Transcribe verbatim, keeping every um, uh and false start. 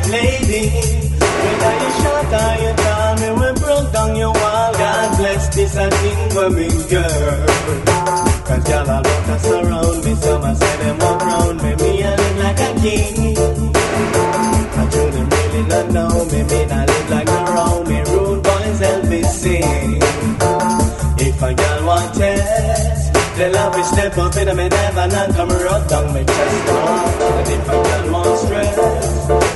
lady. Whether you shot or you tall, me we broke down your wall. God bless this a thing for me, girl. Cause y'all all want to surround me, some I say them up round me. Me I live like a king. I told them really not know me, me not live like around me. Rude boys help me sing. If a girl want test, they love me step up in me never not come rub down my chest. And if a girl want stress,